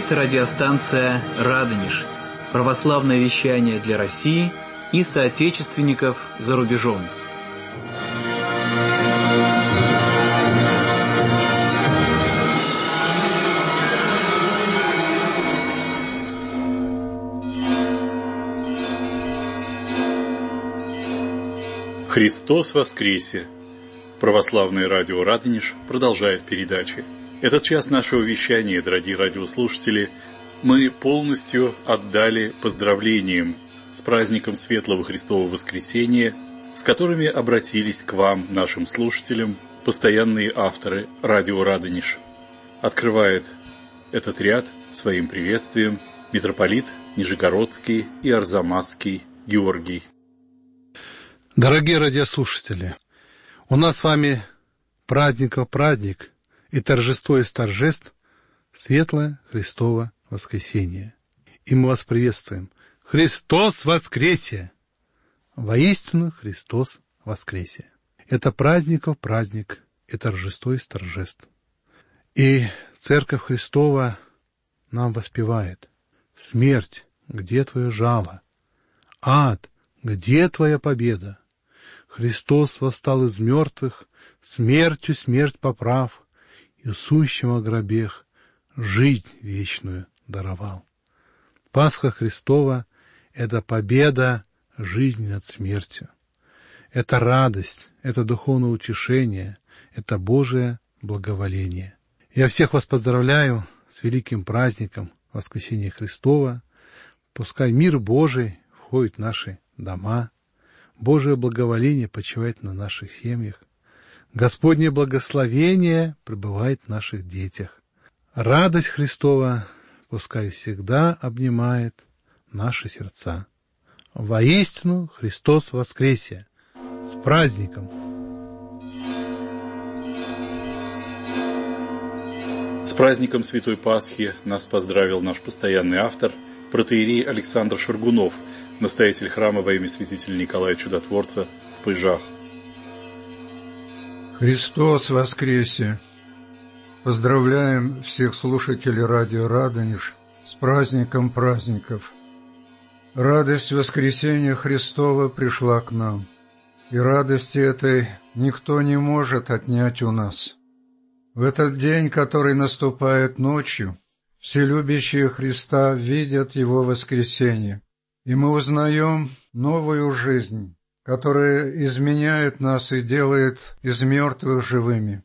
Это радиостанция «Радонеж», православное вещание для России и соотечественников за рубежом. Христос воскресе! Православное радио «Радонеж» продолжает передачи. Этот час нашего вещания, дорогие радиослушатели, мы полностью отдали поздравлениям с праздником Светлого Христова Воскресения, с которыми обратились к вам, нашим слушателям, постоянные авторы радио «Радонеж». Открывает этот ряд своим приветствием митрополит Нижегородский и Арзамасский Георгий. Дорогие радиослушатели, у нас с вами праздников праздник и торжество из торжеств Светлое Христово Воскресение. И мы вас приветствуем. Христос воскресе! Воистину Христос воскресе! Это праздников праздник и торжество из торжеств. И Церковь Христова нам воспевает: смерть, где твое жало? Ад, где твоя победа? Христос восстал из мертвых, смертью смерть поправ, и сущим о гробех жизнь вечную даровал. Пасха Христова — это победа жизни над смертью. Это радость, это духовное утешение, это Божие благоволение. Я всех вас поздравляю с великим праздником Воскресения Христова. Пускай мир Божий входит в наши дома, Божие благоволение почивает на наших семьях, Господне благословение пребывает в наших детях. Радость Христова пускай всегда обнимает наши сердца. Воистину Христос воскресе! С праздником! С праздником Святой Пасхи нас поздравил наш постоянный автор, протоиерей Александр Шаргунов, настоятель храма во имя святителя Николая Чудотворца в Пыжах. Христос воскресе! Поздравляем всех слушателей радио «Радонеж» с праздником праздников. Радость воскресения Христова пришла к нам, и радости этой никто не может отнять у нас. В этот день, который наступает ночью, все любящие Христа видят Его воскресение, и мы узнаем новую жизнь, которая изменяет нас и делает из мертвых живыми.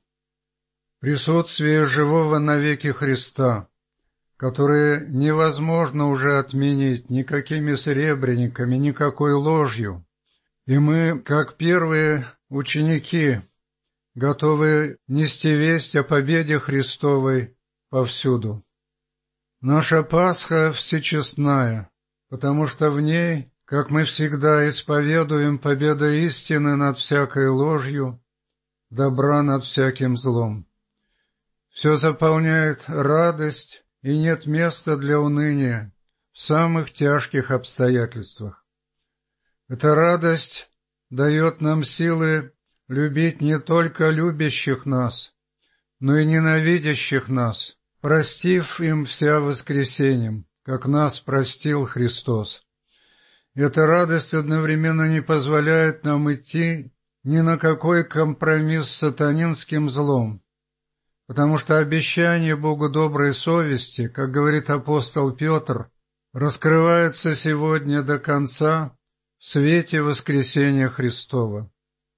Присутствие живого навеки Христа, которое невозможно уже отменить никакими серебряниками, никакой ложью, и мы, как первые ученики, готовы нести весть о победе Христовой повсюду. Наша Пасха всечестная, потому что в ней, как мы всегда исповедуем, победа истины над всякой ложью, добра над всяким злом. Все заполняет радость, и нет места для уныния в самых тяжких обстоятельствах. Эта радость дает нам силы любить не только любящих нас, но и ненавидящих нас, простив им вся воскресением, как нас простил Христос. Эта радость одновременно не позволяет нам идти ни на какой компромисс с сатанинским злом, потому что обещание Богу доброй совести, как говорит апостол Петр, раскрывается сегодня до конца в свете воскресения Христова.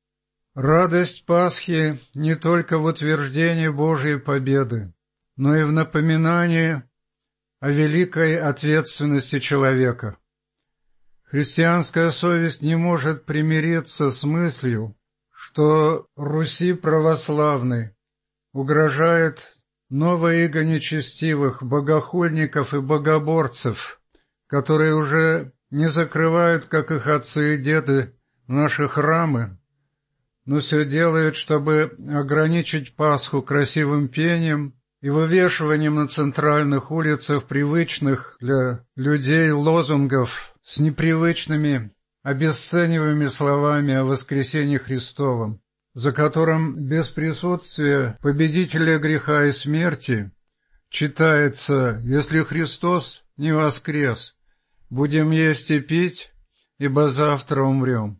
Радость Пасхи не только в утверждении Божьей победы, но и в напоминании о великой ответственности человека. Христианская совесть не может примириться с мыслью, что Руси православной угрожает новая иго нечестивых, богохульников и богоборцев, которые уже не закрывают, как их отцы и деды, наши храмы, но все делают, чтобы ограничить Пасху красивым пением и вывешиванием на центральных улицах привычных для людей лозунгов с непривычными, обесцениваемыми словами о воскресении Христовом, за которым без присутствия победителя греха и смерти читается: «Если Христос не воскрес, будем есть и пить, ибо завтра умрем».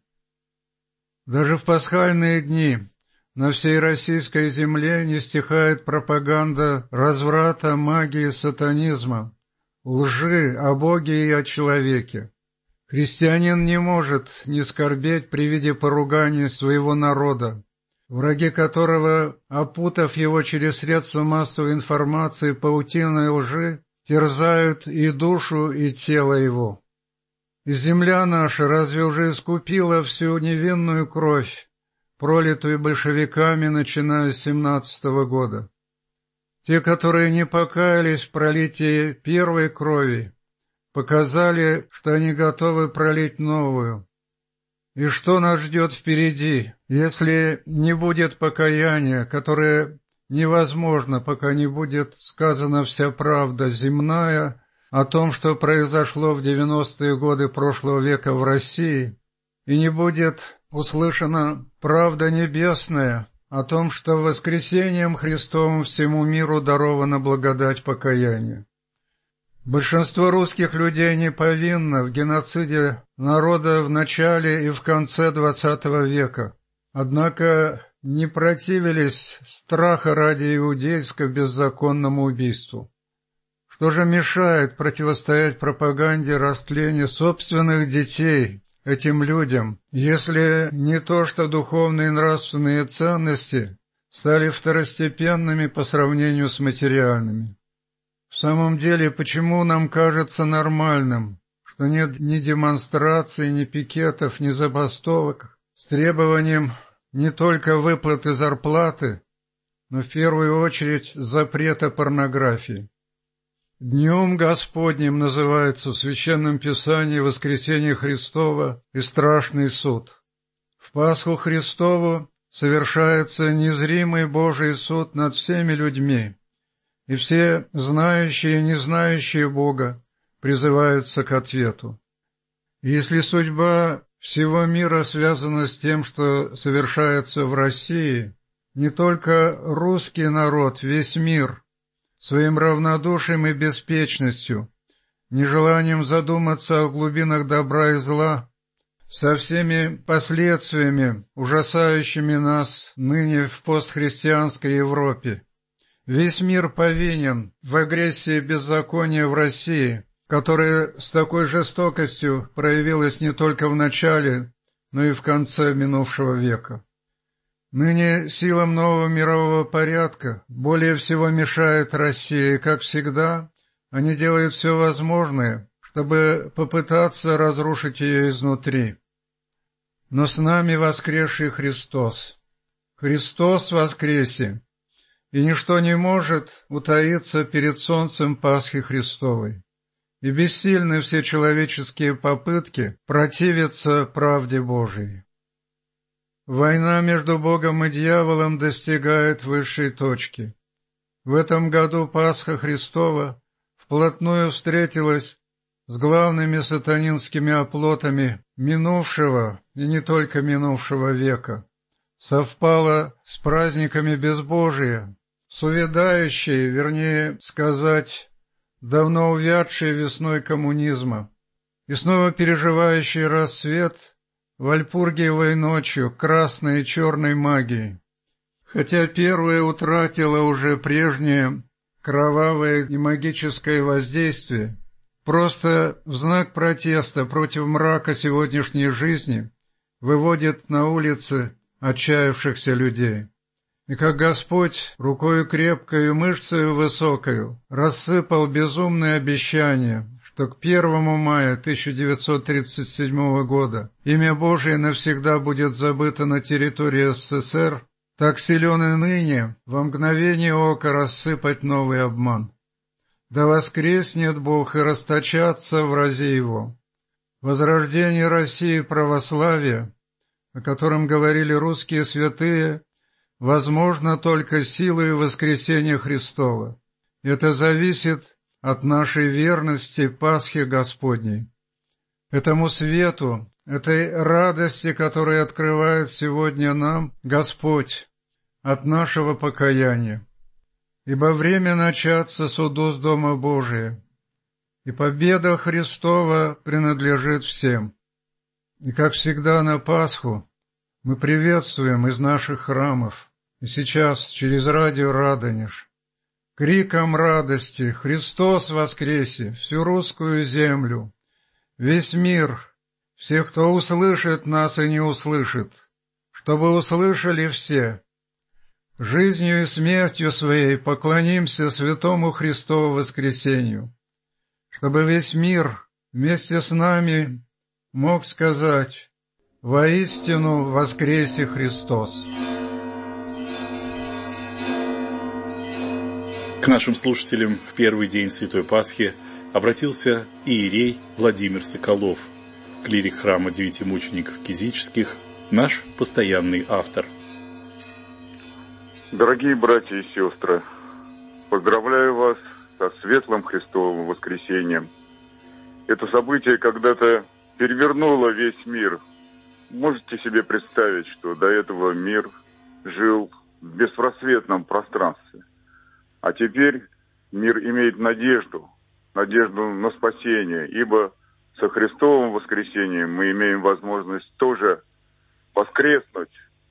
Даже в пасхальные дни на всей российской земле не стихает пропаганда разврата, магии, сатанизма, лжи о Боге и о человеке. Христианин не может не скорбеть при виде поруганий своего народа, враги которого, опутав его через средства массовой информации паутиной лжи, терзают и душу, и тело его. И земля наша разве уже искупила всю невинную кровь, пролитую большевиками, начиная с 17-го года? Те, которые не покаялись в пролитии первой крови, показали, что они готовы пролить новую. И что нас ждет впереди, если не будет покаяния, которое невозможно, пока не будет сказана вся правда земная о том, что произошло в 90-е годы прошлого века в России, и не будет услышана правда небесная о том, что воскресением Христовым всему миру дарована благодать покаяния. Большинство русских людей не повинно в геноциде народа в начале и в конце XX века, однако не противились страха ради иудейско-беззаконному убийству. Что же мешает противостоять пропаганде растления собственных детей этим людям, если не то, что духовные и нравственные ценности стали второстепенными по сравнению с материальными? В самом деле, почему нам кажется нормальным, что нет ни демонстраций, ни пикетов, ни забастовок с требованием не только выплаты зарплаты, но в первую очередь запрета порнографии? Днем Господним называется в Священном Писании воскресение Христово и страшный суд. В Пасху Христову совершается незримый Божий суд над всеми людьми, и все знающие и не знающие Бога призываются к ответу. Если судьба всего мира связана с тем, что совершается в России, не только русский народ, весь мир своим равнодушием и беспечностью, нежеланием задуматься о глубинах добра и зла, со всеми последствиями, ужасающими нас ныне в постхристианской Европе. Весь мир повинен в агрессии беззакония в России, которая с такой жестокостью проявилась не только в начале, но и в конце минувшего века. Ныне силам нового мирового порядка более всего мешает Россия, и, как всегда, они делают все возможное, чтобы попытаться разрушить ее изнутри. Но с нами воскресший Христос. Христос воскресе, и ничто не может утаиться перед солнцем Пасхи Христовой. И бессильны все человеческие попытки противиться правде Божией. Война между Богом и дьяволом достигает высшей точки. В этом году Пасха Христова вплотную встретилась с главными сатанинскими оплотами минувшего и не только минувшего века. Совпала с праздниками безбожия, с увядающей, вернее сказать, давно увядшей весной коммунизма и снова переживающей расцвет вальпургиевой ночью красной и черной магии. Хотя первая утратила уже прежнее кровавое и магическое воздействие, просто в знак протеста против мрака сегодняшней жизни выводит на улицы отчаявшихся людей. И как Господь рукою крепкою, мышцею высокою рассыпал безумные обещания, что к 1 мая 1937 года имя Божие навсегда будет забыто на территории СССР, так силен и ныне во мгновение ока рассыпать новый обман. Да воскреснет Бог и расточатся врази Его. Возрождение России православия, о котором говорили русские святые, возможно только силой воскресения Христова. Это зависит от нашей верности Пасхе Господней, этому свету, этой радости, которую открывает сегодня нам Господь от нашего покаяния. ибо время начаться суду с Дома Божия, и победа Христова принадлежит всем. И, как всегда на Пасху, мы приветствуем из наших храмов, и сейчас через радио «Радонеж» криком радости «Христос воскресе!» всю русскую землю, весь мир, всех, кто услышит нас и не услышит, чтобы услышали все. Жизнью и смертью своей поклонимся святому Христову воскресению, чтобы весь мир вместе с нами мог сказать: «Воистину воскресе Христос». К нашим слушателям в первый день Святой Пасхи обратился иерей Владимир Соколов, клирик храма Девяти мучеников Кизических, наш постоянный автор. Дорогие братья и сестры, поздравляю вас со светлым Христовым воскресением. Это событие когда-то перевернуло весь мир. Можете себе представить, что до этого мир жил в беспросветном пространстве. А теперь мир имеет надежду на спасение, ибо со Христовым воскресением мы имеем возможность тоже воскреснуть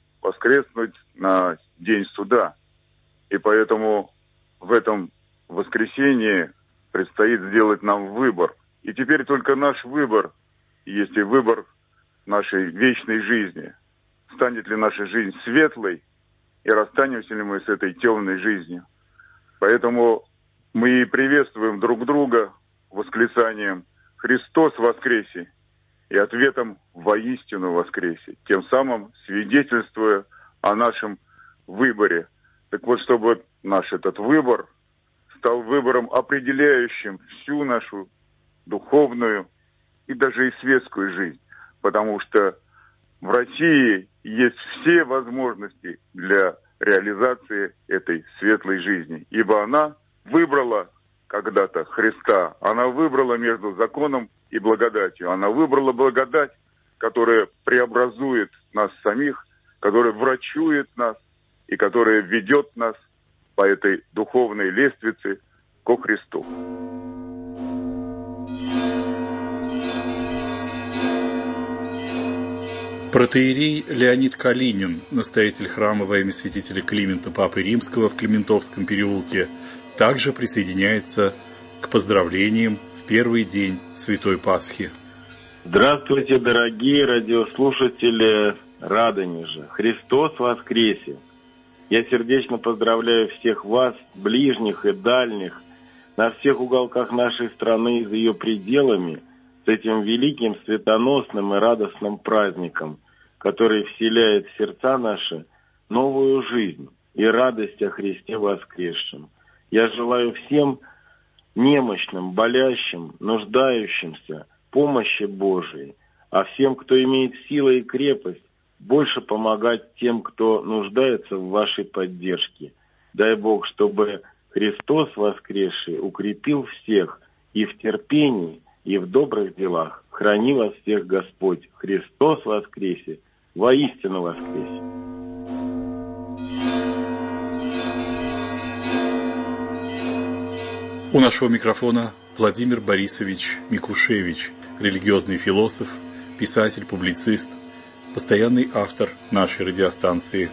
на день суда. И поэтому в этом воскресении предстоит сделать нам выбор. И теперь только наш выбор есть и выбор нашей вечной жизни. Станет ли наша жизнь светлой, и расстанемся ли мы с этой темной жизнью. Поэтому мы и приветствуем друг друга восклицанием «Христос воскресе!» и ответом «Воистину воскресе!», тем самым свидетельствуя о нашем выборе. Так вот, чтобы наш этот выбор стал выбором, определяющим всю нашу духовную и даже и светскую жизнь. Потому что в России есть все возможности для реализации этой светлой жизни. Ибо она выбрала когда-то Христа, она выбрала между законом и благодатью. Она выбрала благодать, которая преобразует нас самих, которая врачует нас и которая ведет нас по этой духовной лестнице ко Христу. Протоиерей Леонид Калинин, настоятель храма во имя святителя Климента Папы Римского в Климентовском переулке, также присоединяется к поздравлениям в первый день Святой Пасхи. Здравствуйте, дорогие радиослушатели Радонежа! Христос воскресе! Я сердечно поздравляю всех вас, ближних и дальних, на всех уголках нашей страны и за ее пределами, с этим великим, светоносным и радостным праздником, который вселяет в сердца наши новую жизнь и радость о Христе воскресшем. Я желаю всем немощным, болящим, нуждающимся помощи Божией, а всем, кто имеет силу и крепость, больше помогать тем, кто нуждается в вашей поддержке. Дай Бог, чтобы Христос воскресший укрепил всех и в терпении, и в добрых делах. Храни вас всех Господь. Христос воскресе! Воистину воскресе! У нашего микрофона Владимир Борисович Микушевич, религиозный философ, писатель, публицист, постоянный автор нашей радиостанции.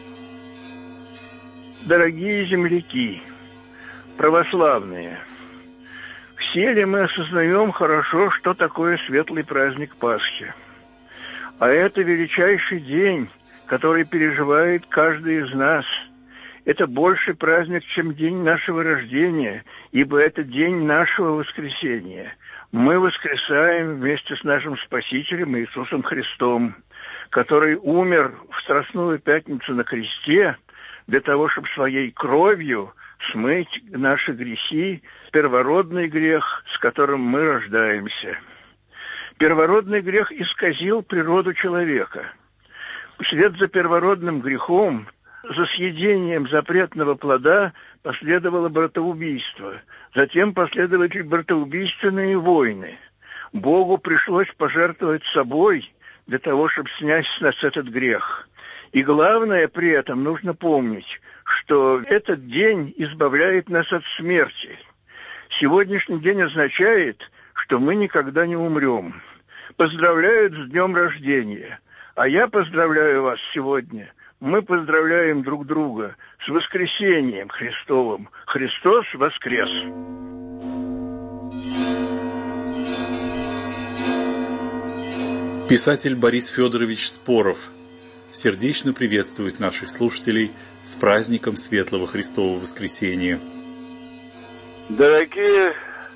Дорогие земляки, православные, все ли мы осознаем хорошо, что такое светлый праздник Пасхи? А это величайший день, который переживает каждый из нас. Это больший праздник, чем день нашего рождения, ибо это день нашего воскресения. Мы воскресаем вместе с нашим Спасителем Иисусом Христом, который умер в Страстную Пятницу на кресте для того, чтобы своей кровью смыть наши грехи, первородный грех, с которым мы рождаемся. Первородный грех исказил природу человека. Вслед за первородным грехом, за съедением запретного плода последовало братоубийство. Затем последовали братоубийственные войны. Богу пришлось пожертвовать собой для того, чтобы снять с нас этот грех. И главное при этом нужно помнить, что этот день избавляет нас от смерти. Сегодняшний день означает, что мы никогда не умрем. Поздравляют с днем рождения. А я поздравляю вас сегодня. Мы поздравляем друг друга с воскресением Христовым. Христос воскрес! Писатель Борис Федорович Споров сердечно приветствует наших слушателей с праздником Светлого Христового Воскресения. Дорогие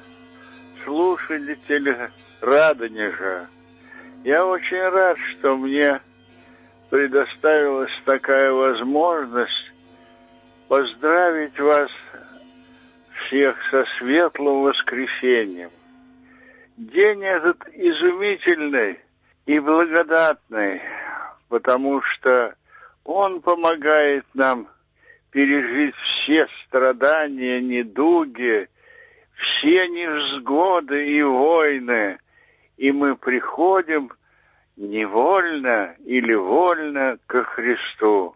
слушатели Радонежа, я очень рад, что мне предоставилась такая возможность поздравить вас всех со Светлым Воскресением. День этот изумительный и благодатный, потому что он помогает нам пережить все страдания, недуги, все невзгоды и войны, и мы приходим невольно или вольно ко Христу.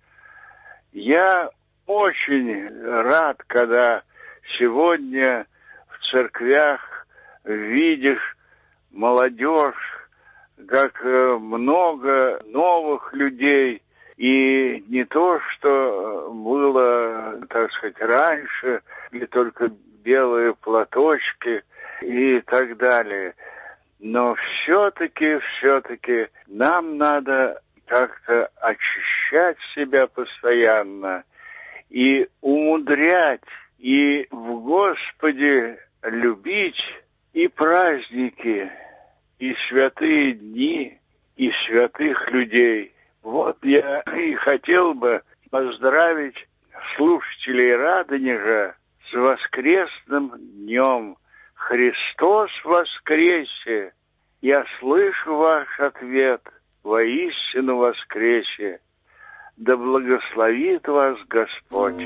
Я очень рад, когда сегодня в церквях видишь молодежь, как много новых людей, и не то, что было, так сказать, раньше, или только белые платочки и так далее. Но все-таки нам надо как-то очищать себя постоянно и умудрять, и в Господе любить и праздники, и святые дни, и святых людей. Вот я и хотел бы поздравить слушателей Радонежа с воскресным днем. Христос воскресе! Я слышу ваш ответ, воистину воскресе! Да благословит вас Господь!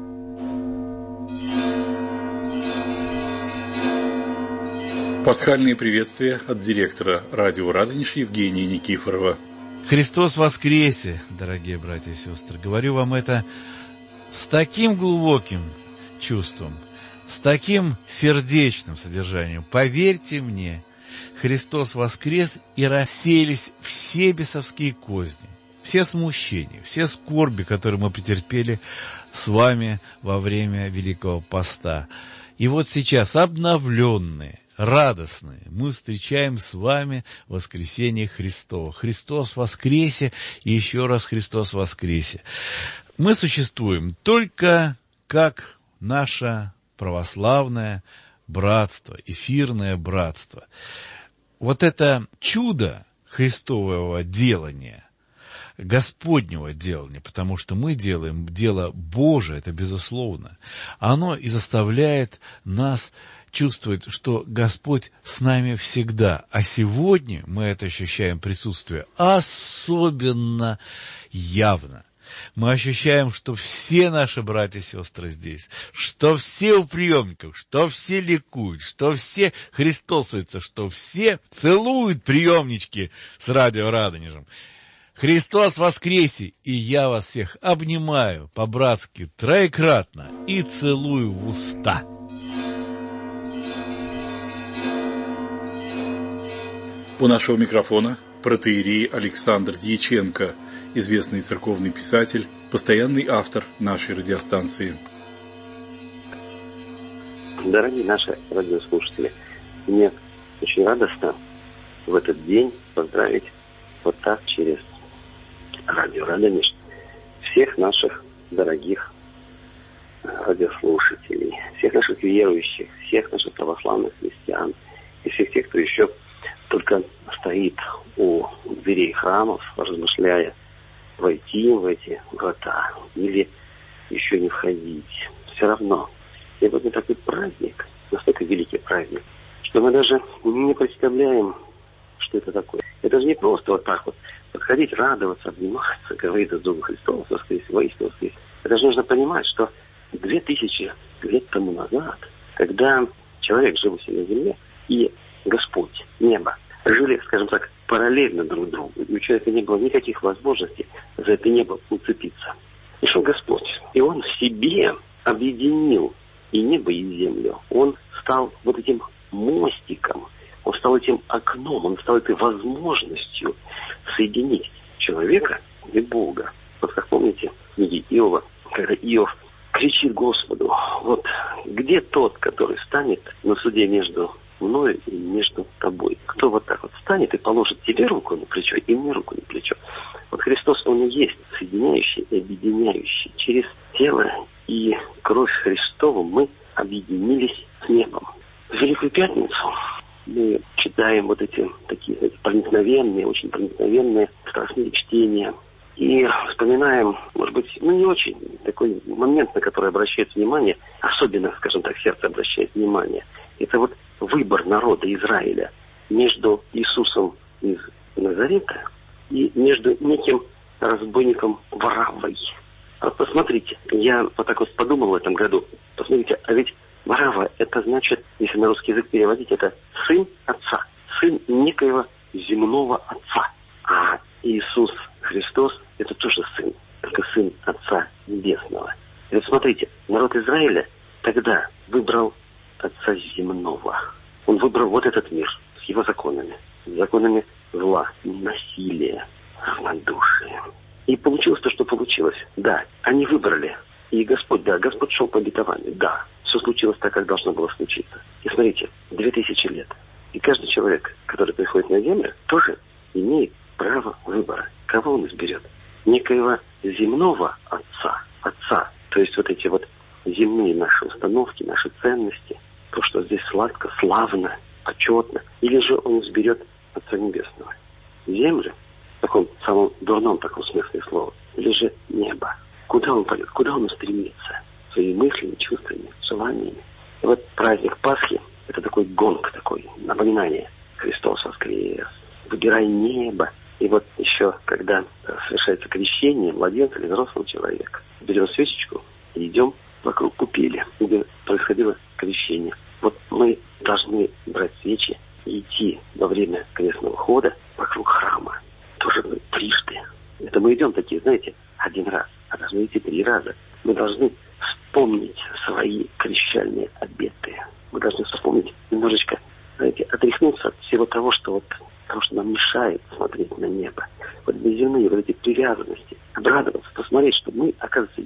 Пасхальные приветствия от директора радио «Радонеж» Евгения Никифорова. Христос воскресе, дорогие братья и сестры. Говорю вам это с таким глубоким чувством, с таким сердечным содержанием. Поверьте мне, Христос воскрес, и рассеялись все бесовские козни, все смущения, все скорби, которые мы претерпели с вами во время Великого Поста. И вот сейчас обновленные, радостные, мы встречаем с вами воскресение Христово. Христос воскресе, и еще раз Христос воскресе. Мы существуем только как наше православное братство, эфирное братство. Вот это чудо Христового делания, Господнего делания, потому что мы делаем дело Божие, это безусловно, оно и заставляет нас чувствовать, что Господь с нами всегда. А сегодня мы это ощущаем присутствие особенно явно. Мы ощущаем, что все наши братья и сестры здесь, что все у приемников, что все ликуют, что все христосуются, что все целуют приемнички с радио Радонежем. Христос воскресе, и я вас всех обнимаю по-братски троекратно и целую в уста. У нашего микрофона протоиерей Александр Дьяченко, известный церковный писатель, постоянный автор нашей радиостанции. Дорогие наши радиослушатели, мне очень радостно в этот день поздравить вот так через радио Радонеж всех наших дорогих радиослушателей, всех наших верующих, всех наших православных христиан и всех тех, кто еще только стоит у дверей храмов, размышляя, войти в эти врата или еще не входить. Все равно. Сегодня такой праздник, настолько великий праздник, что мы даже не представляем, что это такое. Это же не просто вот так вот подходить, радоваться, обниматься, говорить о Духа Христова, воскресе, воистину воскресе. Это же нужно понимать, что 2000 лет тому назад, когда человек жил себе на земле, и Господь, небо, жили, скажем так, параллельно друг другу. И у человека не было никаких возможностей за это небо уцепиться. Пришел Господь И он в себе объединил и небо, и землю. Он стал вот этим мостиком, он стал этим окном, он стал этой возможностью соединить человека и Бога. Вот как помните в книге Иова, когда Иов кричит Господу: вот где тот, который станет на суде между мною и между тобой? Кто вот так вот встанет и положит тебе руку на плечо и мне руку на плечо? Вот Христос, Он и есть соединяющий и объединяющий. Через тело и кровь Христову мы объединились с небом. В Великую Пятницу мы читаем вот эти такие, знаете, проникновенные, очень проникновенные страстные чтения. И вспоминаем, может быть, не очень такой момент, на который обращает внимание, особенно, скажем так, сердце обращает внимание. Это вот выбор народа Израиля между Иисусом из Назарета и между неким разбойником Вараввой. А посмотрите, я вот так вот подумал в этом году. Посмотрите, а ведь Варавва, это значит, если на русский язык переводить, это сын отца, сын некоего земного отца. А Иисус Христос — это тоже сын, только сын Отца Небесного. И вот смотрите, народ Израиля тогда выбрал Отца Земного. Он выбрал вот этот мир с его законами зла, насилия, равнодушия. И получилось то, что получилось. Да, они выбрали. И Господь шел по обетованию. Да, все случилось так, как должно было случиться. И смотрите, 2000 лет. И каждый человек, который приходит на землю, тоже имеет право выбора. Кого он изберет? Некоего земного отца. То есть вот эти вот земные наши установки, наши ценности, то, что здесь сладко, славно, почетно. Или же он изберет Отца Небесного. Землю, в таком самом дурном таком смысле слова, или же небо. Куда он пойдет? Куда он устремится? Своими мыслями, чувствами, желаниями. И вот праздник Пасхи — это такой гонг, такой напоминание. Христос воскрес. Выбирай небо. И вот еще, когда совершается крещение младенца или взрослого человека, берем свечечку и идем вокруг купели, где происходило крещение. Вот мы должны брать свечи и идти во время крестного хода вокруг храма. Тоже трижды. Это мы идем такие, знаете, один раз, а должны идти 3 раза. Мы должны вспомнить свои крещальные обеты. Мы должны вспомнить немножечко, знаете, отряхнуться от всего того, что нам мешает смотреть на небо. Вот безземные вот эти привязанности. Обрадоваться, посмотреть, что мы, оказывается,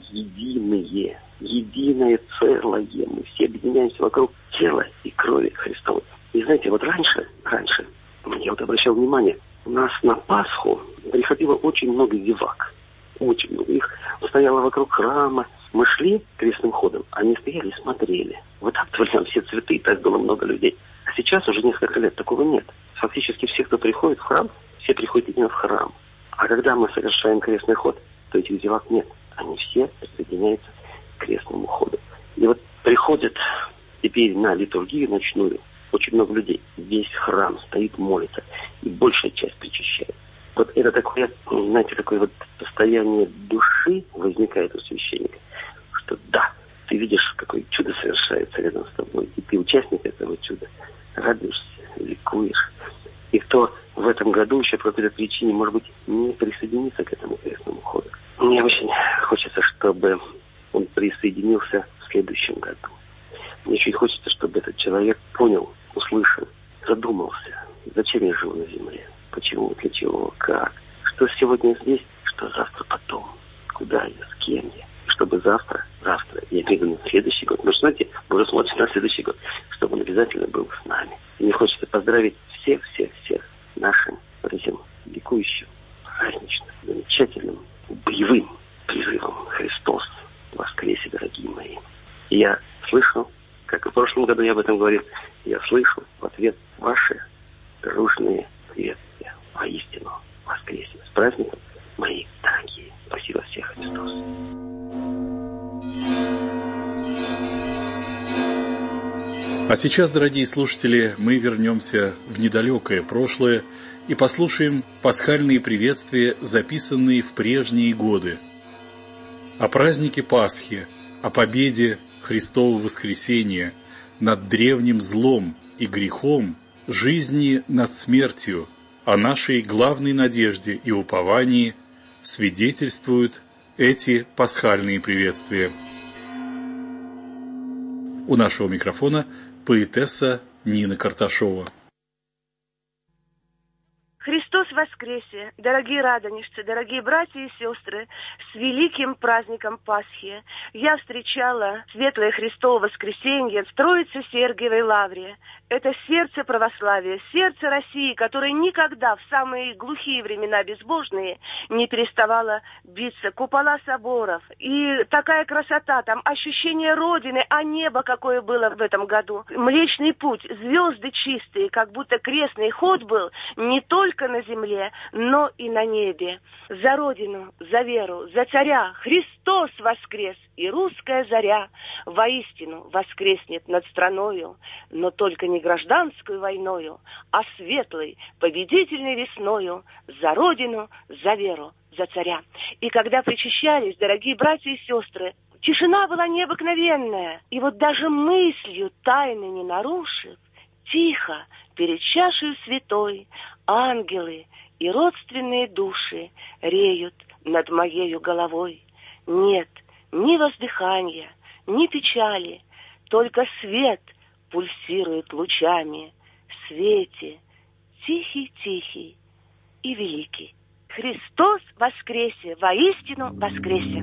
единое целое. Мы все объединяемся вокруг тела и крови Христовой. И знаете, вот раньше, я вот обращал внимание, у нас на Пасху приходило очень много зевак. Очень много. Их стояло вокруг храма. Мы шли крестным ходом, они стояли и смотрели. Вытаптывали нам все цветы, и так было много людей. А сейчас уже несколько лет такого нет. Фактически все, кто приходит в храм, все приходят именно в храм. А когда мы совершаем крестный ход, то этих зевак нет. Они все присоединяются к крестному ходу. И вот приходят теперь на литургию ночную очень много людей. Весь храм стоит, молится. И большая часть причащает. Вот это такое, знаете, такое вот состояние души возникает у священника, что да, ты видишь, какое чудо совершается рядом с тобой, и ты участник этого чуда, радуешься, ликуешь. И кто в этом году еще по какой-то причине, может быть, не присоединится к этому крестному ходу. Мне очень хочется, чтобы он присоединился в следующем году. Мне очень хочется, чтобы этот человек понял, услышал, задумался, зачем я живу на земле, почему, для чего, как, что сегодня здесь, что завтра потом, куда я, с кем я. Чтобы завтра, я имею в виду на следующий год, потому что, знаете, мы уже смотрим на следующий год, чтобы он обязательно был с нами. И мне хочется поздравить всех нашим этим ликующим, праздничным, замечательным, боевым призывом «Христос воскресе, дорогие мои». И я слышал, как и в прошлом году я об этом говорил, я слышу в ответ ваши дружные приветствия. Воистину воскресе. С праздником, мои дорогие. Спасибо всех, Христос. А сейчас, дорогие слушатели, мы вернемся в недалекое прошлое и послушаем пасхальные приветствия, записанные в прежние годы. О празднике Пасхи, о победе Христова воскресения над древним злом и грехом, жизни над смертью, о нашей главной надежде и уповании свидетельствуют эти пасхальные приветствия. У нашего микрофона поэтесса Нина Карташова. Христос воскресе! Дорогие радонежцы, дорогие братья и сестры, с великим праздником Пасхи! Я встречала светлое Христово воскресенье в Троице-Сергиевой лавре. Это сердце православия, сердце России, которое никогда в самые глухие времена безбожные не переставало биться. Купола соборов и такая красота, там ощущение Родины, а небо какое было в этом году. Млечный путь, звезды чистые, как будто крестный ход был не только на земле, но и на небе. За Родину, за веру, за царя Христос воскрес, и русская заря воистину воскреснет над страною, но только не гражданскую войною, а светлой, победительной весною, за Родину, за веру, за царя. И когда причащались, дорогие братья и сестры, тишина была необыкновенная, и вот даже мыслью тайны не нарушив, тихо перед чашей святой ангелы и родственные души реют над моею головой. Нет ни воздыхания, ни печали, только свет пульсирует лучами, свете, тихий-тихий и великий. Христос воскресе, воистину воскресе!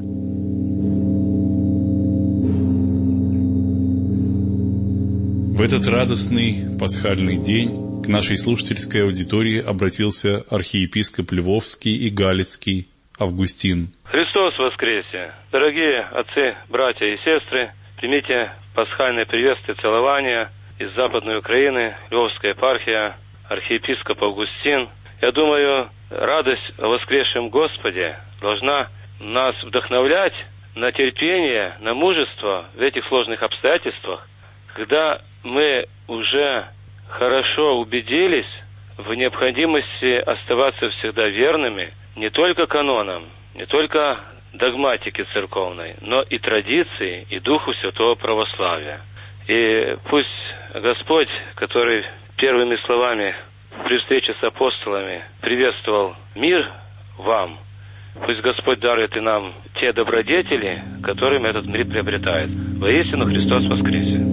В этот радостный пасхальный день к нашей слушательской аудитории обратился архиепископ Львовский и Галицкий Августин. Христос воскресе! Дорогие отцы, братья и сестры, примите пасхальное приветствие, целования из Западной Украины, Львовская епархия, архиепископ Августин. Я думаю, радость о воскресшем Господе должна нас вдохновлять на терпение, на мужество в этих сложных обстоятельствах, когда мы уже хорошо убедились в необходимости оставаться всегда верными не только канонам, не только догматике церковной, но и традиции, и духу святого православия. И пусть Господь, который первыми словами при встрече с апостолами приветствовал мир вам, пусть Господь дарует и нам те добродетели, которыми этот мир приобретает. Воистину Христос воскресе!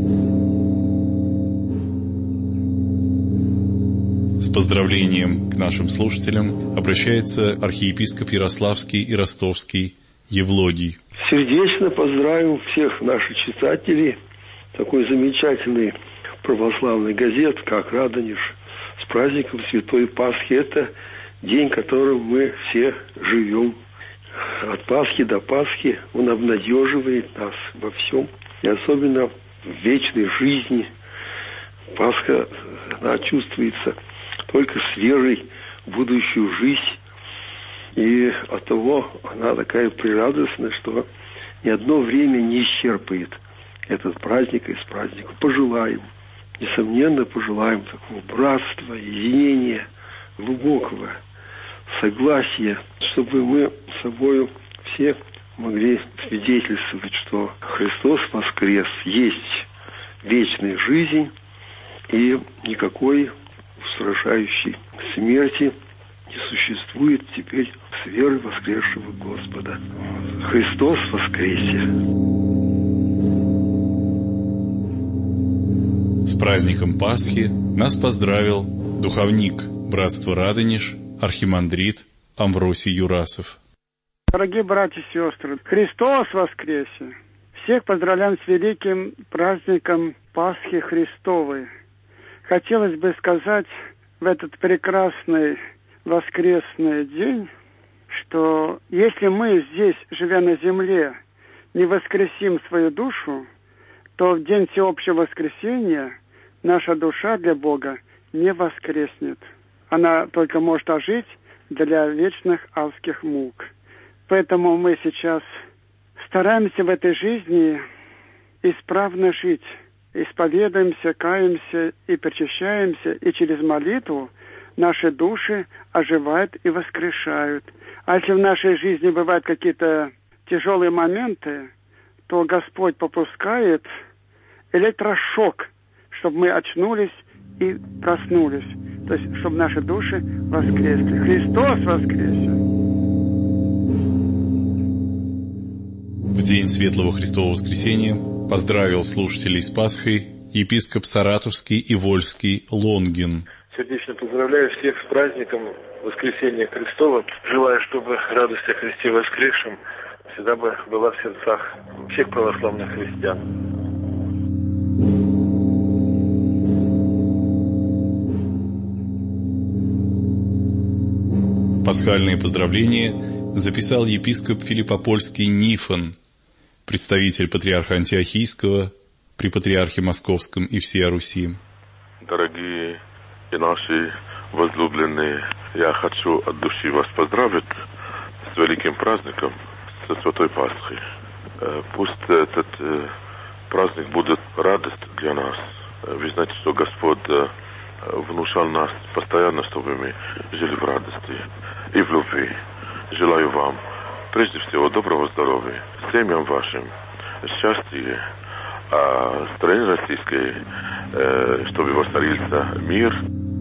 С поздравлением к нашим слушателям обращается архиепископ Ярославский и Ростовский Евлогий. Сердечно поздравим всех наших читателей такой замечательной православной газеты, как «Радонеж», с праздником Святой Пасхи. Это день, которым мы все живем. От Пасхи до Пасхи он обнадеживает нас во всем, и особенно в вечной жизни. Пасха, она чувствуется только с верой в будущую жизнь. И оттого она такая прирадостная, что ни одно время не исчерпает этот праздник из праздников. Пожелаем, несомненно, пожелаем такого братства, единения, глубокого согласия, чтобы мы с собой все могли свидетельствовать, что Христос воскрес, есть вечная жизнь, и никакой устрашающей смерти не существует теперь с верой воскресшего Господа. Христос воскресе! С праздником Пасхи нас поздравил духовник Братства Радонеж, архимандрит Амвросий Юрасов. Дорогие братья и сестры, Христос воскресе! Всех поздравляем с великим праздником Пасхи Христовой. Хотелось бы сказать в этот прекрасный воскресный день, что если мы здесь, живя на земле, не воскресим свою душу, то в день всеобщего воскресения наша душа для Бога не воскреснет. Она только может ожить для вечных адских мук. Поэтому мы сейчас стараемся в этой жизни исправно жить, исповедуемся, каемся и причащаемся, и через молитву наши души оживают и воскрешают. А если в нашей жизни бывают какие-то тяжелые моменты, то Господь попускает электрошок, чтобы мы очнулись и проснулись. То есть, чтобы наши души воскресли. Христос воскресе! В день Светлого Христового Воскресения поздравил слушателей с Пасхой епископ Саратовский и Вольский Лонгин. Сердечно поздравляю всех с праздником Воскресения Христова. Желаю, чтобы радость о Христе воскресшем всегда бы была в сердцах всех православных христиан. Пасхальные поздравления записал епископ Филиппопольский Нифон, представитель патриарха Антиохийского при патриархе Московском и всея Руси. Дорогие и наши возлюбленные, я хочу от души вас поздравить с великим праздником, со Святой Пасхой. Пусть этот праздник будет радость для нас. Вы знаете, что Господь внушал нас постоянно, чтобы мы жили в радости и в любви. Желаю вам, прежде всего, доброго здоровья, семьям вашим, счастья, а в стране российской, чтобы воцарился мир.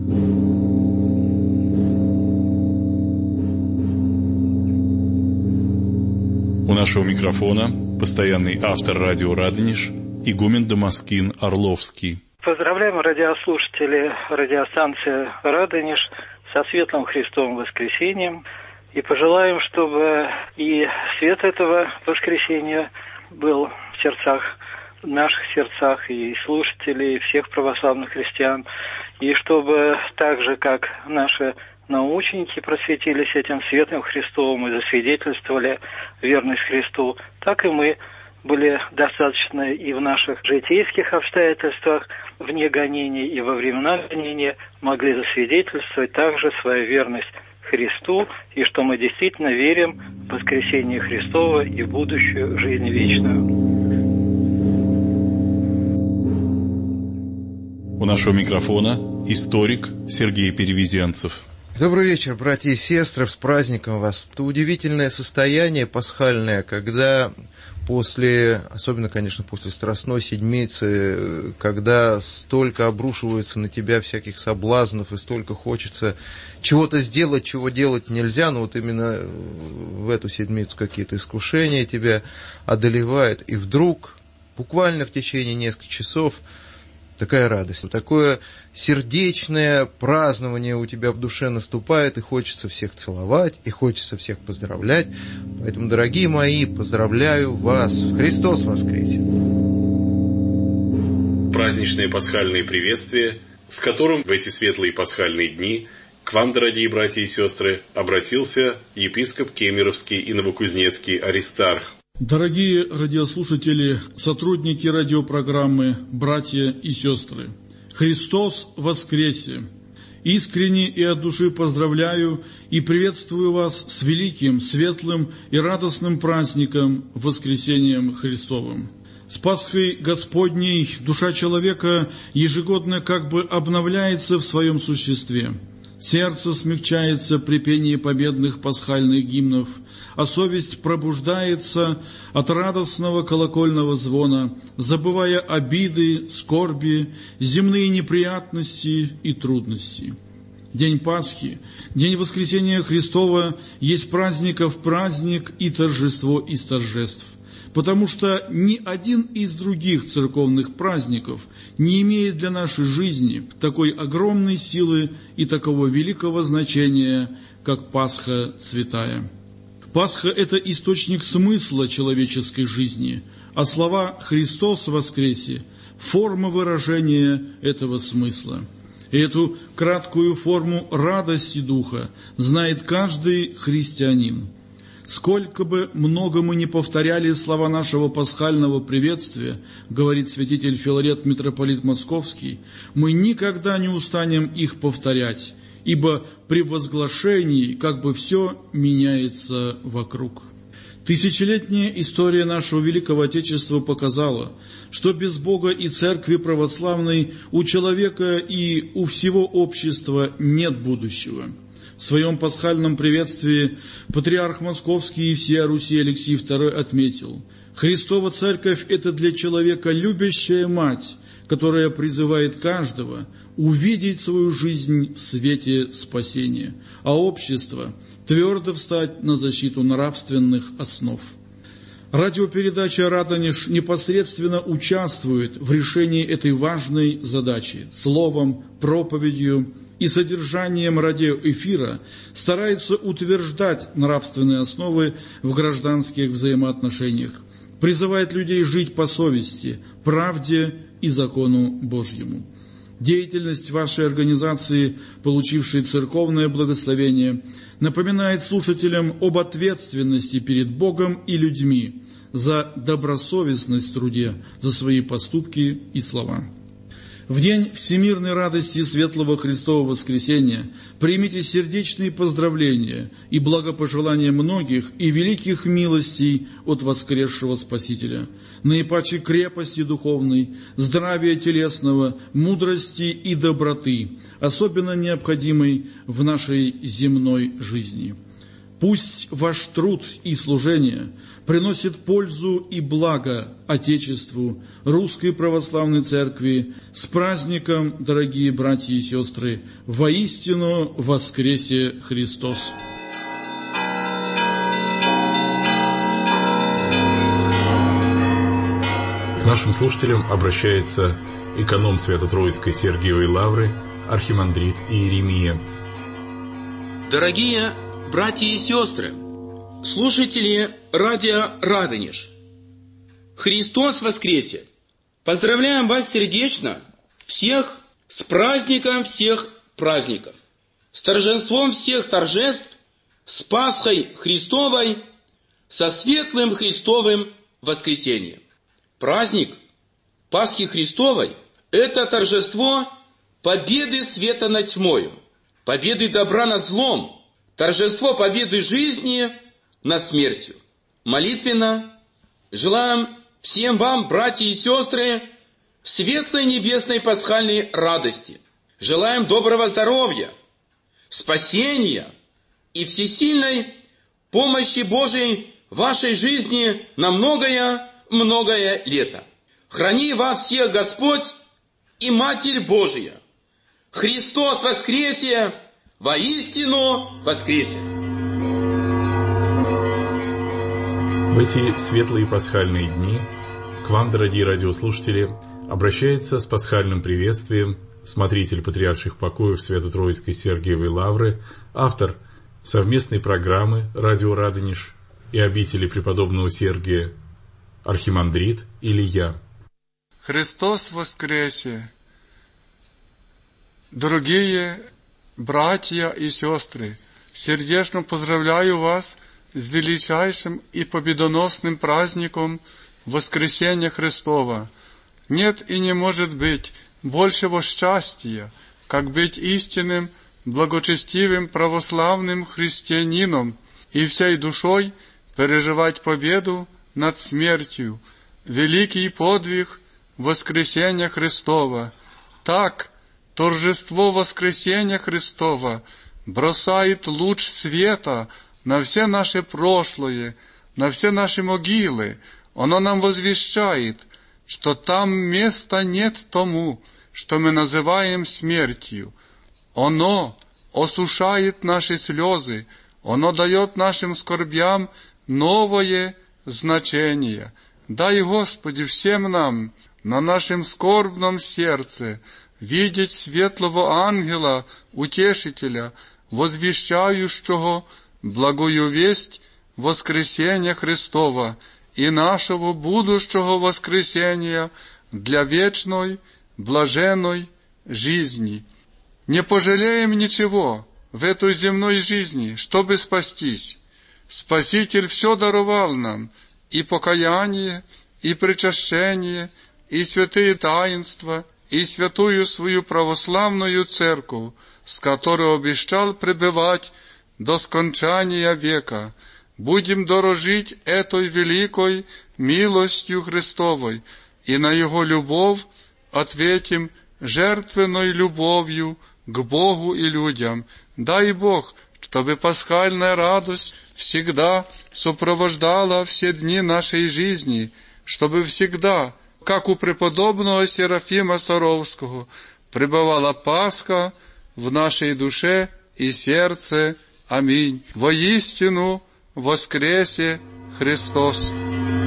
У нашего микрофона постоянный автор радио «Радонеж» игумен Дамаскин Орловский. Поздравляем радиослушателей радиостанции «Радонеж» со Светлым Христовым Воскресением и пожелаем, чтобы и свет этого воскресения был в сердцах, в наших сердцах и слушателей, и всех православных христиан, и чтобы так же, как наши научники просветились этим светом Христовым и засвидетельствовали верность Христу, так и мы были достаточно и в наших житейских обстоятельствах, вне гонений и во времена гонения могли засвидетельствовать также свою верность Христу, и что мы действительно верим в воскресение Христова и в будущую жизнь вечную. У нашего микрофона историк Сергей Перевезенцев. Добрый вечер, братья и сестры, с праздником вас. Это удивительное состояние пасхальное, когда особенно, конечно, после Страстной Седмицы, когда столько обрушивается на тебя всяких соблазнов и столько хочется чего-то сделать, чего делать нельзя, но вот именно в эту седмицу какие-то искушения тебя одолевают, и вдруг, буквально в течение нескольких часов, такая радость, такое сердечное празднование у тебя в душе наступает, и хочется всех целовать, и хочется всех поздравлять. Поэтому, дорогие мои, поздравляю вас. Христос воскресе! Праздничные пасхальные приветствия, с которым в эти светлые пасхальные дни к вам, дорогие братья и сестры, обратился епископ Кемеровский и Новокузнецкий Аристарх. Дорогие радиослушатели, сотрудники радиопрограммы, братья и сестры, Христос воскресе! Искренне и от души поздравляю и приветствую вас с великим, светлым и радостным праздником Воскресением Христовым. С Пасхой Господней душа человека ежегодно как бы обновляется в своем существе. Сердце смягчается при пении победных пасхальных гимнов, а совесть пробуждается от радостного колокольного звона, забывая обиды, скорби, земные неприятности и трудности. День Пасхи, день Воскресения Христова есть праздников праздник и торжество из торжеств, потому что ни один из других церковных праздников не имеет для нашей жизни такой огромной силы и такого великого значения, как Пасха Святая. Пасха – это источник смысла человеческой жизни, а слова «Христос воскресе» – форма выражения этого смысла. И эту краткую форму радости Духа знает каждый христианин. Сколько бы много мы не повторяли слова нашего пасхального приветствия, говорит святитель Филарет, митрополит Московский, мы никогда не устанем их повторять, ибо при возглашении как бы все меняется вокруг. Тысячелетняя история нашего великого Отечества показала, что без Бога и Церкви Православной у человека и у всего общества нет будущего. В своем пасхальном приветствии патриарх Московский и всея Руси Алексий II отметил: «Христова Церковь – это для человека любящая мать, которая призывает каждого увидеть свою жизнь в свете спасения, а общество – твердо встать на защиту нравственных основ». Радиопередача «Радонеж» непосредственно участвует в решении этой важной задачи. Словом, проповедью и содержанием радиоэфира старается утверждать нравственные основы в гражданских взаимоотношениях, призывает людей жить по совести, правде и закону Божьему. Деятельность вашей организации, получившей церковное благословение, напоминает слушателям об ответственности перед Богом и людьми за добросовестность в труде, за свои поступки и слова. В день всемирной радости Светлого Христова Воскресения примите сердечные поздравления и благопожелания многих и великих милостей от воскресшего Спасителя, наипаче крепости духовной, здравия телесного, мудрости и доброты, особенно необходимой в нашей земной жизни. Пусть ваш труд и служение приносит пользу и благо Отечеству, Русской Православной Церкви. С праздником, дорогие братья и сестры! Воистину воскресе Христос! К нашим слушателям обращается эконом Свято-Троицкой Сергиевой Лавры, архимандрит Иеремия. Дорогие братья и сестры, слушатели радио «Радонеж», Христос воскресе! Поздравляем вас сердечно, всех с праздником всех праздников, с торжеством всех торжеств, с Пасхой Христовой, со светлым Христовым воскресением. Праздник Пасхи Христовой – это торжество победы света над тьмою, победы добра над злом, торжество победы жизни над смертью. Молитвенно желаем всем вам, братья и сестры, светлой небесной пасхальной радости. Желаем доброго здоровья, спасения и всесильной помощи Божией в вашей жизни на многое лето. Храни вас всех Господь и Матерь Божия. Христос воскресе! Воистину воскресе! В эти светлые пасхальные дни к вам, дорогие радиослушатели, обращается с пасхальным приветствием смотритель патриарших покоев Свято-Троицкой Сергиевой Лавры, автор совместной программы «Радио Радонеж» и обители преподобного Сергия, архимандрит Илья. Христос воскресе! Дорогие братья и сестры, сердечно поздравляю вас с величайшим и победоносным праздником Воскресения Христова. Нет и не может быть большего счастья, как быть истинным, благочестивым православным христианином и всей душой переживать победу над смертью, великий подвиг Воскресения Христова. Так, торжество Воскресения Христова бросает луч света на все наше прошлое, на все наши могилы. Оно нам возвещает, что там места нет тому, что мы называем смертью. Оно осушает наши слезы, оно дает нашим скорбям новое значение. Дай, Господи, всем нам на нашем скорбном сердце видеть светлого ангела, утешителя, возвещающего благую весть воскресения Христова и нашего будущего воскресения для вечной, блаженной жизни. Не пожалеем ничего в этой земной жизни, чтобы спастись. Спаситель все даровал нам, и покаяние, и причащение, и святые таинства, и святую свою православную церковь, с которой обещал пребывать до скончания века. Будем дорожить этой великой милостью Христовой, и на Его любовь ответим жертвенной любовью к Богу и людям. Дай Бог, чтобы пасхальная радость всегда сопровождала все дни нашей жизни, чтобы всегда, как у преподобного Серафима Саровского, пребывала Пасха в нашей душе и сердце. Аминь. Воистину воскресе Христос!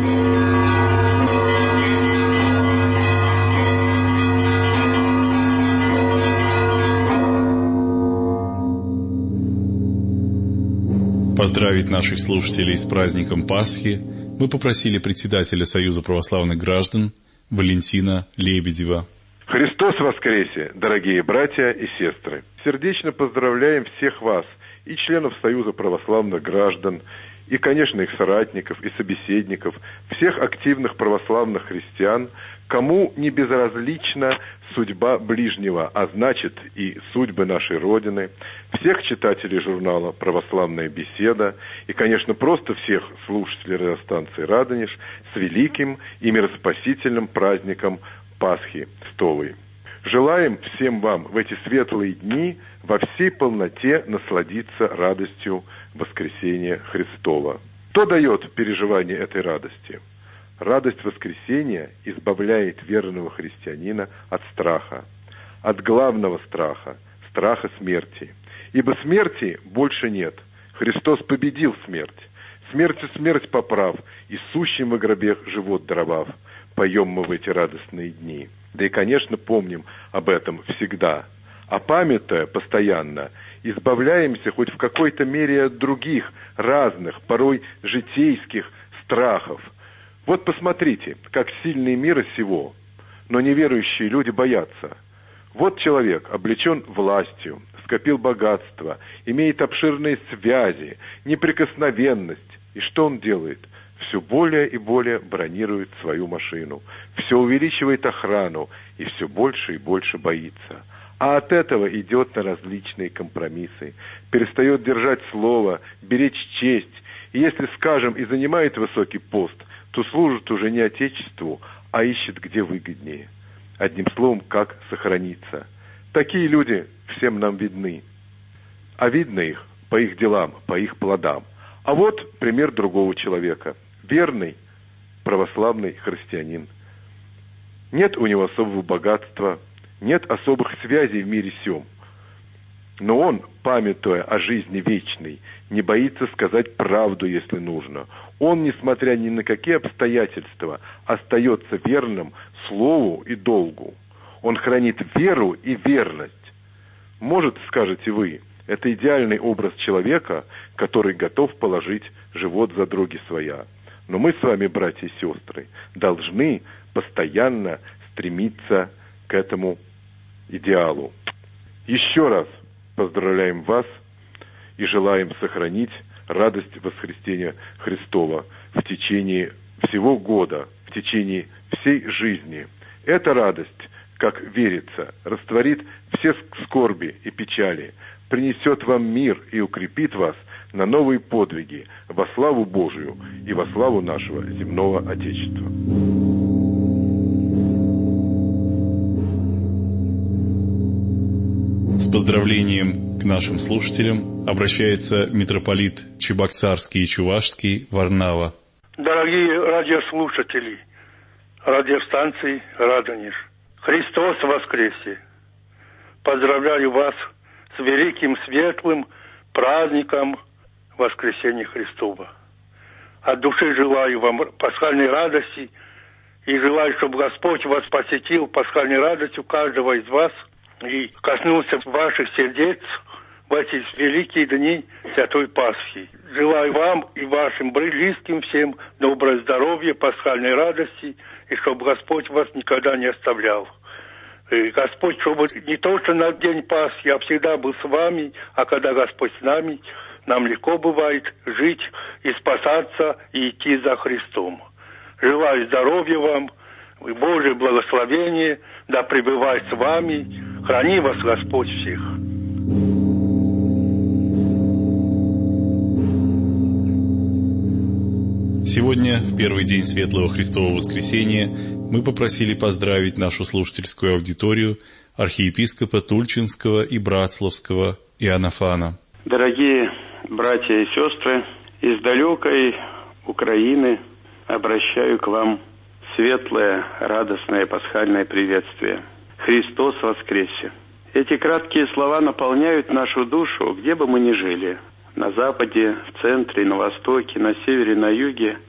Поздравить наших слушателей с праздником Пасхи мы попросили председателя Союза православных граждан Валентина Лебедева. Христос воскресе, дорогие братья и сестры! Сердечно поздравляем всех вас, и членов Союза православных граждан, и, конечно, их соратников и собеседников, всех активных православных христиан, кому не безразлична судьба ближнего, а значит и судьбы нашей Родины, всех читателей журнала «Православная беседа» и, конечно, просто всех слушателей радиостанции «Радонеж» с великим и мироспасительным праздником Пасхи Христовой. Желаем всем вам в эти светлые дни во всей полноте насладиться радостью воскресения Христова. Что дает переживание этой радости? Радость воскресения избавляет верного христианина от страха, от главного страха, страха смерти. Ибо смерти больше нет. Христос победил смерть. Смертью смерть поправ, и сущим во гробе живот даровав. Поем мы в эти радостные дни. Да и, конечно, помним об этом всегда. А памятуя постоянно, избавляемся хоть в какой-то мере от других, разных, порой житейских страхов. Вот посмотрите, как сильный мира сего, но неверующие люди боятся. Вот человек облечен властью, скопил богатство, имеет обширные связи, неприкосновенность. И что он делает? Все более и более бронирует свою машину, все увеличивает охрану и все больше и больше боится. А от этого идет на различные компромиссы, перестает держать слово, беречь честь. И если, скажем, и занимает высокий пост, то служит уже не Отечеству, а ищет где выгоднее. Одним словом, как сохраниться. Такие люди всем нам видны. А видно их по их делам, по их плодам. А вот пример другого человека. Верный православный христианин. Нет у него особого богатства, нет особых связей в мире сём. Но он, памятуя о жизни вечной, не боится сказать правду, если нужно. Он, несмотря ни на какие обстоятельства, остается верным слову и долгу. Он хранит веру и верность. Может, скажете вы, это идеальный образ человека, который готов положить живот за други своя. Но мы с вами, братья и сестры, должны постоянно стремиться к этому идеалу. Еще раз поздравляем вас и желаем сохранить радость воскресения Христова в течение всего года, в течение всей жизни. Эта радость, как верится, растворит все скорби и печали, принесет вам мир и укрепит вас на новые подвиги во славу Божию и во славу нашего земного Отечества. С поздравлением к нашим слушателям обращается митрополит Чебоксарский и Чувашский Варнава. Дорогие радиослушатели радиостанции «Радонеж», Христос воскресе! Поздравляю вас с великим светлым праздником Воскресения Христова. От души желаю вам пасхальной радости и желаю, чтобы Господь вас посетил пасхальной радостью каждого из вас и коснулся ваших сердец в эти великие дни Святой Пасхи. Желаю вам и вашим близким всем доброго здоровья, пасхальной радости, и чтобы Господь вас никогда не оставлял. И Господь, чтобы не только на день Пасхи, а всегда был с вами, а когда Господь с нами, нам легко бывает жить и спасаться, и идти за Христом. Желаю здоровья вам, и Божие благословение, да пребывает с вами, храни вас Господь всех. Сегодня, в первый день Светлого Христового Воскресения, мы попросили поздравить нашу слушательскую аудиторию архиепископа Тульчинского и Братславского Иоаннафана. Дорогие братья и сестры, из далекой Украины обращаю к вам светлое, радостное пасхальное приветствие. Христос воскресе! Эти краткие слова наполняют нашу душу, где бы мы ни жили. На западе, в центре, на востоке, на севере, на юге.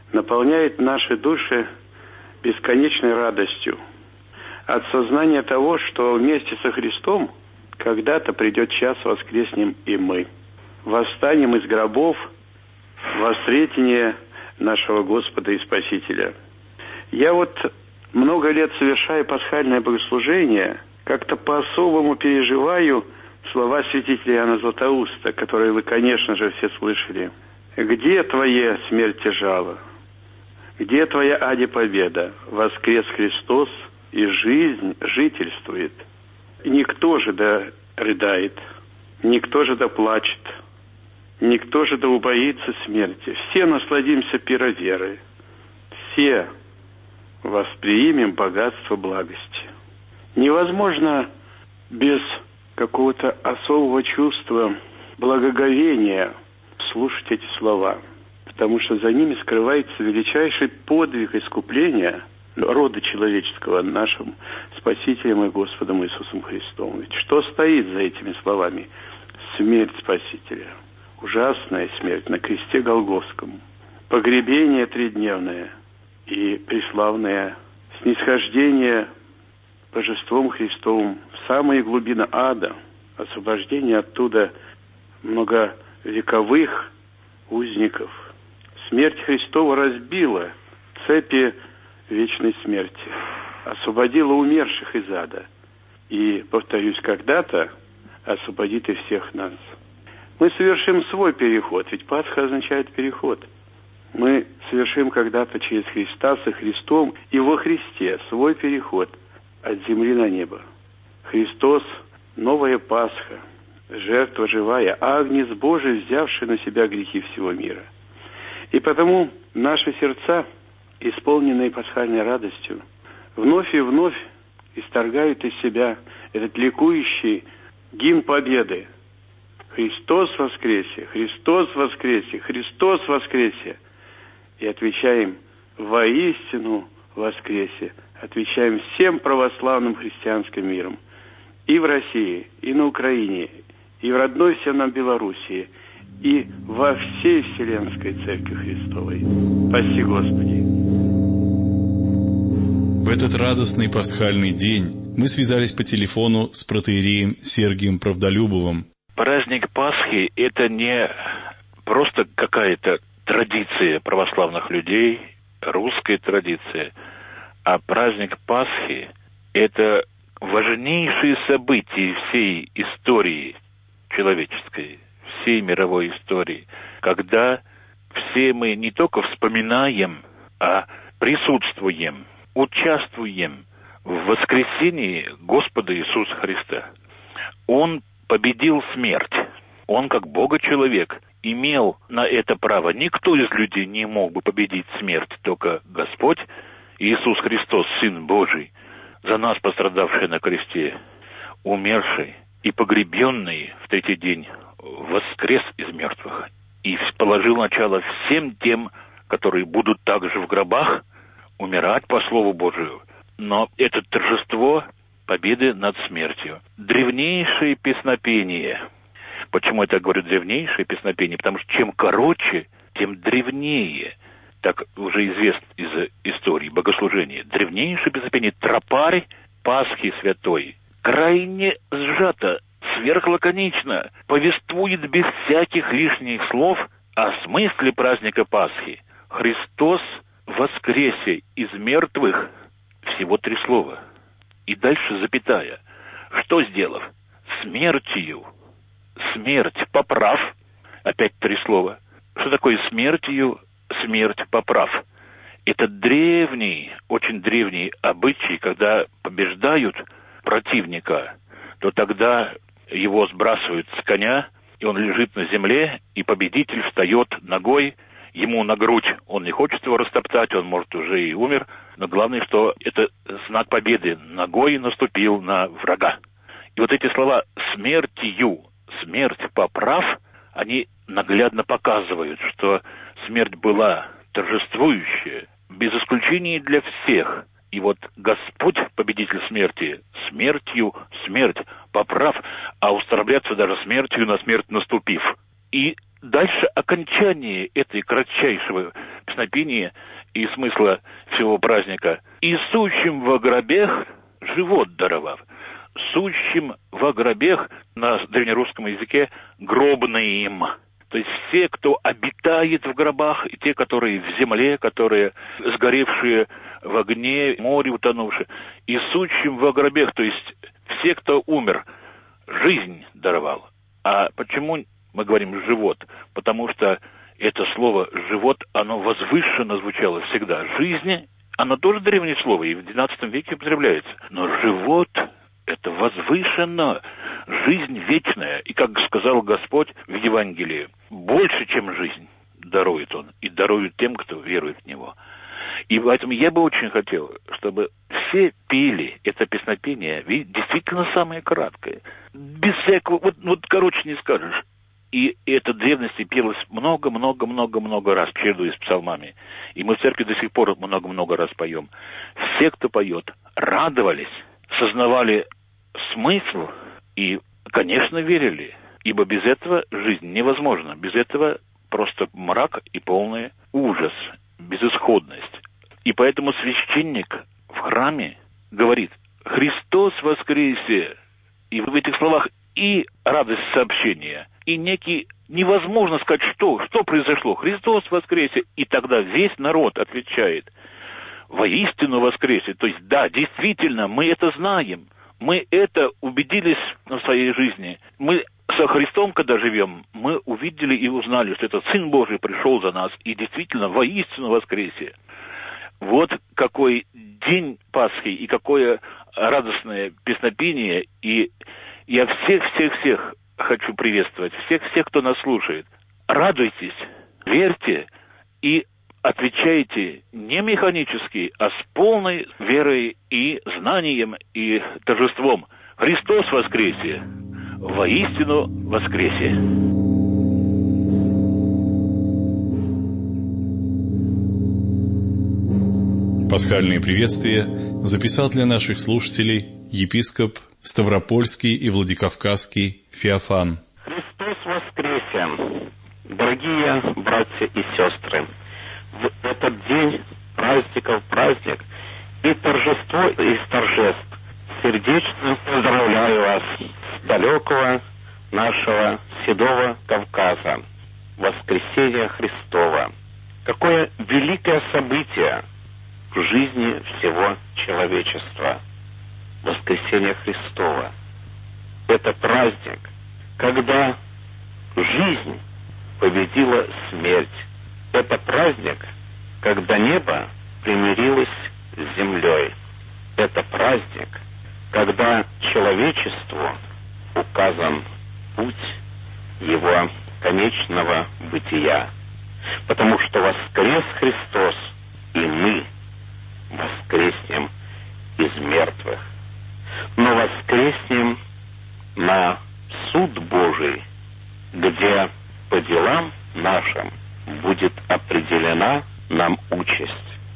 наполняет наши души бесконечной радостью от сознания того, что вместе со Христом когда-то придет час, воскреснем и мы. Восстанем из гробов во встретение нашего Господа и Спасителя. Я много лет совершая пасхальное богослужение, как-то по-особому переживаю слова святителя Иоанна Златоуста, которые вы, конечно же, все слышали. «Где твоя смерть и жало? Где твоя ади победа? Воскрес Христос, и жизнь жительствует. Никто же да рыдает, никто же да плачет, никто же да убоится смерти. Все насладимся пира веры, все восприимем богатство благости». Невозможно без какого-то особого чувства благоговения слушать эти слова, потому что за ними скрывается величайший подвиг искупления рода человеческого нашим Спасителем и Господом Иисусом Христом. Ведь что стоит за этими словами? Смерть Спасителя, ужасная смерть на кресте Голгофском, погребение тридневное и преславное снисхождение Божеством Христовым в самые глубины ада, освобождение оттуда многовековых узников. Смерть Христова разбила цепи вечной смерти, освободила умерших из ада и, повторюсь, когда-то освободит и всех нас. Мы совершим свой переход, ведь Пасха означает переход. Мы совершим когда-то через Христа, со Христом и во Христе свой переход от земли на небо. Христос – новая Пасха, жертва живая, Агнец Божий, взявший на себя грехи всего мира. И потому наши сердца, исполненные пасхальной радостью, вновь и вновь исторгают из себя этот ликующий гимн победы. «Христос воскресе! Христос воскресе! Христос воскресе!» И отвечаем: «Воистину воскресе!» Отвечаем всем православным христианским миром. И в России, и на Украине, и в родной всем нам Белоруссии, и во всей Вселенской Церкви Христовой. Спаси Господи! В этот радостный пасхальный день мы связались по телефону с протоиереем Сергием Правдолюбовым. Праздник Пасхи – это не просто какая-то традиция православных людей, русская традиция, а праздник Пасхи – это важнейшие события всей истории человеческой, всей мировой истории, когда все мы не только вспоминаем, а присутствуем, участвуем в воскресении Господа Иисуса Христа. Он победил смерть. Он, как Бога-человек, имел на это право. Никто из людей не мог бы победить смерть, только Господь Иисус Христос, Сын Божий, за нас пострадавший на кресте, умерший и погребенный в третий день, воскрес из мертвых и положил начало всем тем, которые будут также в гробах умирать по Слову Божию. Но это торжество победы над смертью. Древнейшее песнопение. Почему я так говорю древнейшее песнопение? Потому что чем короче, тем древнее. Так уже известно из истории богослужения. Древнейшее песнопение «Тропарь Пасхи Святой» крайне сжато, сверхлаконично, повествует без всяких лишних слов о смысле праздника Пасхи. Христос воскресе из мертвых. Всего 3 слова. И дальше запятая. Что сделав? Смертью. Смерть поправ. Опять 3 слова. Что такое смертью? Смерть поправ. Это древний, очень древний обычай, когда побеждают противника, то тогда его сбрасывают с коня, и он лежит на земле, и победитель встает ногой ему на грудь. Он не хочет его растоптать, он, может, уже и умер, но главное, что это знак победы. Ногой наступил на врага. И вот эти слова «смертью», «смерть поправ», они наглядно показывают, что смерть была торжествующая, без исключения для всех. И вот Господь, победитель смерти, смертью смерть поправ, а устраиваться даже смертью на смерть наступив. И дальше окончание этой кратчайшего песнопения и смысла всего праздника. «И сущим во гробех живот даровав». Сущим во гробех на древнерусском языке гробным. То есть все, кто обитает в гробах, и те, которые в земле, которые сгоревшие в огне, море утонувшие. И сущим во гробех, то есть все, кто умер, жизнь даровал. А почему мы говорим «живот»? Потому что это слово «живот», оно возвышенно звучало всегда. Жизнь, оно тоже древнее слово, и в XII веке употребляется. Но «живот» — это возвышенно, жизнь вечная. И, как сказал Господь в Евангелии, больше, чем жизнь дарует Он, и дарует тем, кто верует в Него. И поэтому я бы очень хотел, чтобы все пели это песнопение, ведь действительно самое краткое. Без всякого, вот короче не скажешь. И это в древности пелось много-много-много-много раз, чередуясь с псалмами. И мы в церкви до сих пор много-много раз поем. Все, кто поет, радовались, сознавали смысл и, конечно, верили. Ибо без этого жизнь невозможна. Без этого просто мрак и полный ужас, безысходность. И поэтому священник в храме говорит: «Христос воскресе!» И в этих словах и радость сообщения, и некий невозможно сказать, что произошло. Христос воскресе! И тогда весь народ отвечает: «Воистину воскресе!» То есть, да, действительно, мы это знаем. Мы это убедились в своей жизни. Мы со Христом, когда живем, мы увидели и узнали, что этот Сын Божий пришел за нас и действительно воистину воскресе. Вот какой день Пасхи и какое радостное песнопение. И я всех хочу приветствовать, всех, кто нас слушает. Радуйтесь, верьте и отвечайте не механически, а с полной верой и знанием и торжеством. Христос воскресе! Воистину воскресе! Пасхальные приветствия записал для наших слушателей епископ Ставропольский и Владикавказский Феофан. Христос воскресе! Дорогие братья и сестры, в этот день праздников праздник и торжество из торжеств сердечно поздравляю вас с далекого нашего седого Кавказа, воскресения Христова. Какое великое событие в жизни всего человечества. Воскресение Христова. Это праздник, когда жизнь победила смерть. Это праздник, когда небо примирилось с землей. Это праздник, когда человечеству указан путь его конечного бытия. Потому что воскрес Христос, и мы воскреснем из мертвых. Но воскреснем на суд Божий, где по делам нашим будет определена нам участь.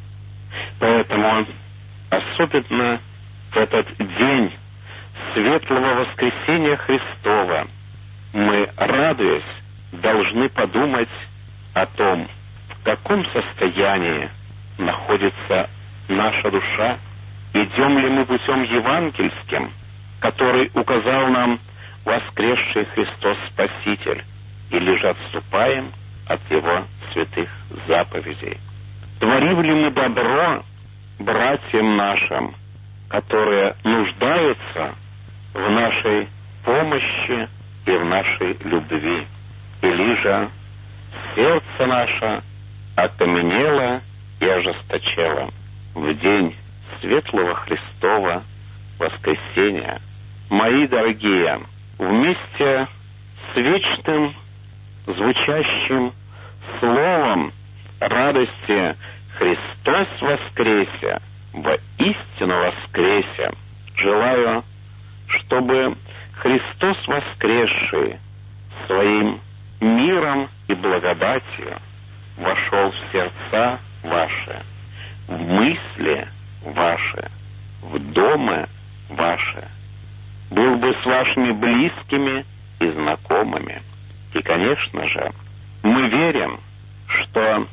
Поэтому особенно в этот день светлого воскресения Христова мы, радуясь, должны подумать о том, в каком состоянии находится наша душа, идем ли мы путем евангельским, который указал нам воскресший Христос Спаситель, или же отступаем от Его святых заповедей. Творим ли мы добро братьям нашим, которые нуждаются в нашей помощи и в нашей любви, или же сердце наше окаменело и ожесточело? В день светлого Христова воскресения, мои дорогие, вместе с вечным звучащим словом радости «Христос воскресе! Воистину воскресе!» желаю, чтобы Христос воскресший своим миром и благодатью вошел в сердца ваши, в мысли ваши, в дома ваши, был бы с вашими близкими и знакомыми. И, конечно же, мы верим, что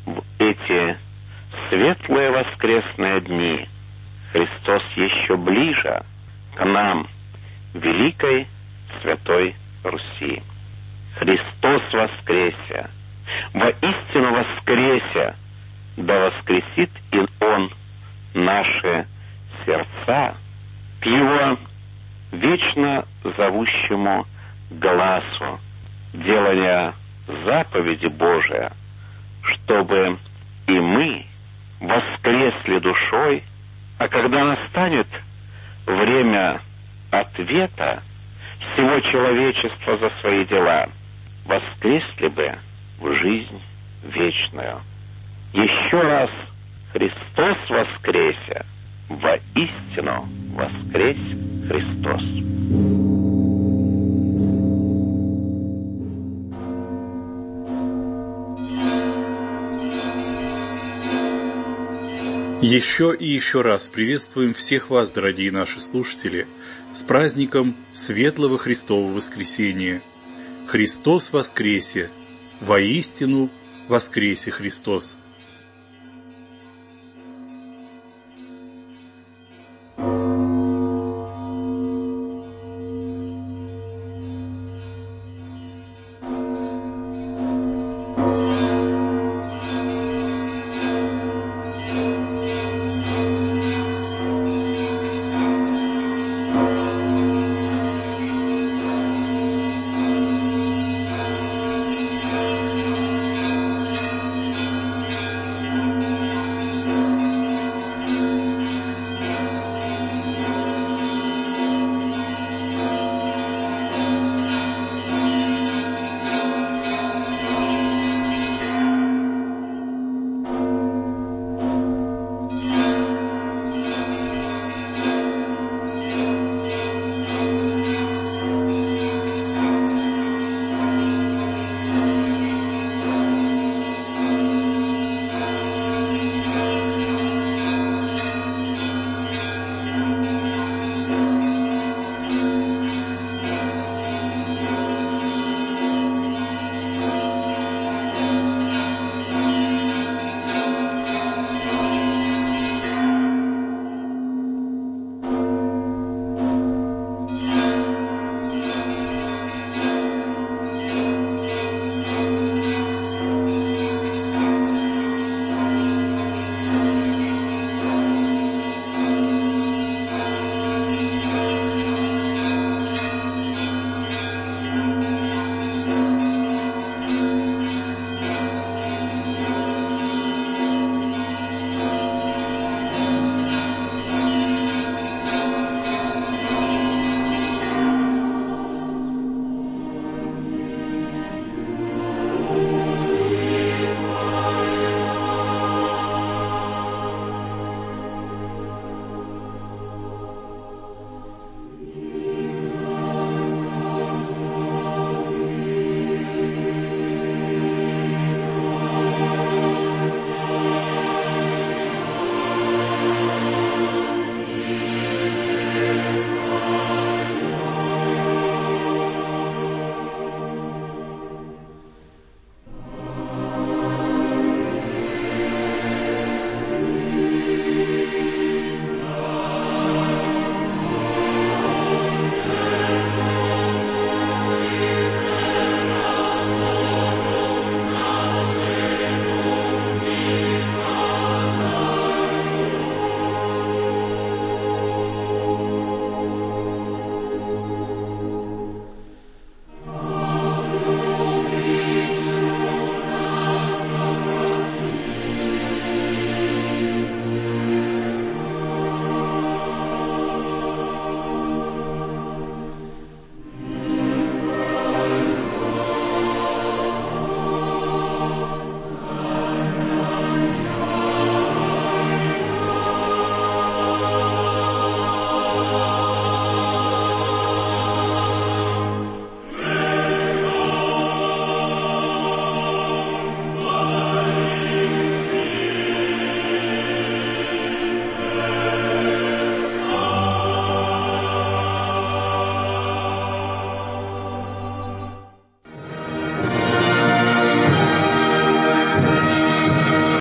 в эти светлые воскресные дни Христос еще ближе к нам, великой святой Руси. Христос воскресе! Воистину воскресе! Да воскресит и Он наши сердца к Его вечно зовущему глазу, делая заповеди Божия, чтобы и мы воскресли душой, а когда настанет время ответа всего человечества за свои дела, воскресли бы в жизнь вечную. Еще раз Христос воскресе! Воистину воскресе Христос! Еще и еще раз приветствуем всех вас, дорогие наши слушатели, с праздником Светлого Христова Воскресения. Христос воскресе! Воистину воскресе Христос!